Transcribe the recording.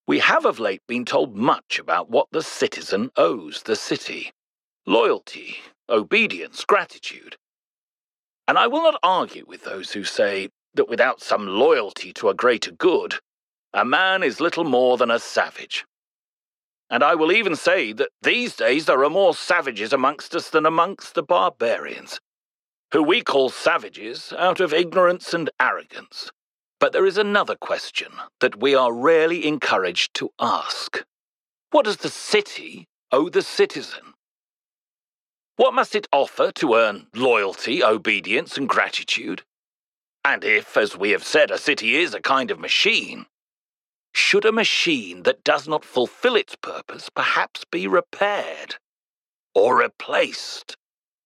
We have of late been told much about what the citizen owes the city. Loyalty, obedience, gratitude. And I will not argue with those who say that without some loyalty to a greater good, a man is little more than a savage. And I will even say that these days there are more savages amongst us than amongst the barbarians, who we call savages out of ignorance and arrogance. But there is another question that we are rarely encouraged to ask. What does the city owe the citizen? What must it offer to earn loyalty, obedience, and gratitude? And if, as we have said, a city is a kind of machine, should a machine that does not fulfill its purpose perhaps be repaired or replaced?